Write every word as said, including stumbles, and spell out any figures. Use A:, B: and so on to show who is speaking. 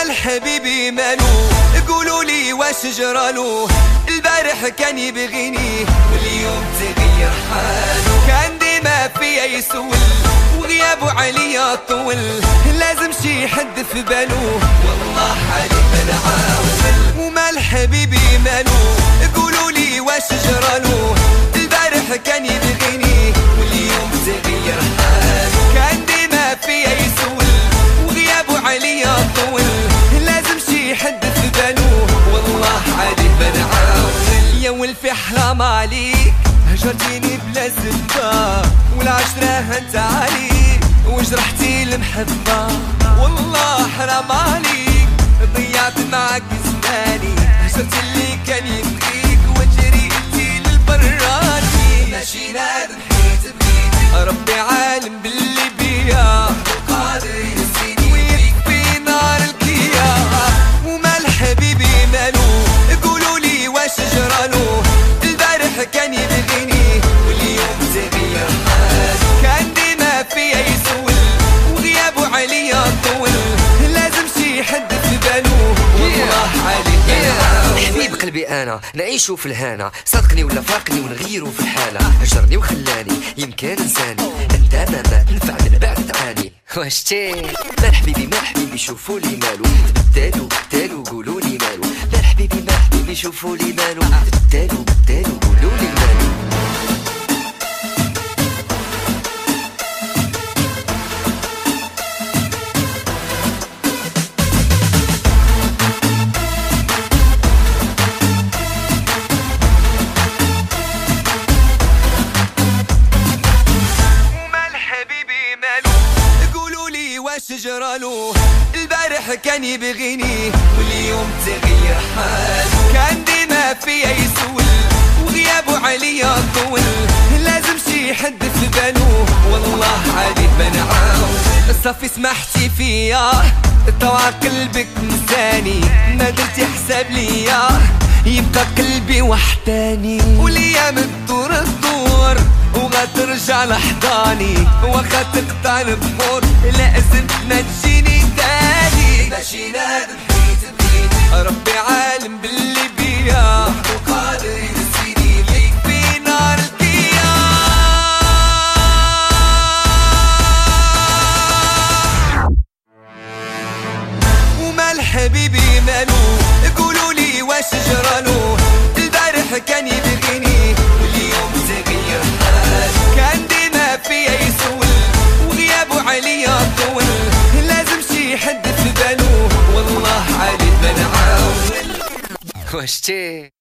A: ومال حبيبي مالو قولوا لي واش جرالو. البارح كان يبغيني واليوم تغير حالو. كان ديما فيا يسول وغيابه عليا طول. لازم شي حد في بالو والله حالي بنعاول. ومال حبيبي مالو قولوا لي واش جرالو. البارح كان يبغيني واليوم تغير حالو. كان ديما فيا يسول وغيابه عليا طول. لازم شي حد في بالو والله حالي بنعاول. يا ولفي حرام عليك هجرتيني بلا سبة والعشرة هنت عليك وجرحتي المحبة. والله حرام عليك ضيعت معك زماني. هجرت اللي كان يبغيك وجريتي للبراني. ماشي نادم حيت بغيتك ربي عالم باللي بيا وقادر ينسيني ويكفي نار الكيا. ومال حبيبي مالو قولوا لي واش جرالو. البارح كان يبغيني واليوم تغير حالو. كان ديما فيا يسول وغيابه عليا طول. لازم شي حد في بالو والله عليك
B: حبيب قلبي انا نعيشو في الهنا. صدقني ولا فاقني ونغيرو في الحالة. هجرني وخلاني يمكن انساني. انت ما ما تنفع من بعد تعاني. واش تي مال حبيبي مال حبيبي شوفوا لي مالو. بدالو بدالو قولوا لي مالو. مال حبيبي مال حبيبي شوفوا لي مالو. بدالو بدالو قولوا لي مالو.
A: واش جرالو. البارح كان يبغيني واليوم تغير حالو. كان ديما فيا يسول وغيابه عليا طول. لازم شي حد في بالو والله عليك بنعاول. صافي سمحتي فيا طوع قلبك نساني. ما درتي حساب ليا يبقى قلبي وحداني. والايام تدور تدور وغترجع لحضاني. واخا تقطع البحور لازم ما تجيني تاني. ماشي نادم حيت بغيتك ربي عالم باللي بيا وقادر ينسيني ليك في نار الكيا. ومال حبيبي مالو قولوا لي واش جرالو. البارح كان يبغيني واليوم تغير حالو. كان ديما فيا يسول وغيابه عليا طول. لازم شي حد في بالو والله عليك بنعاول.
B: واش تي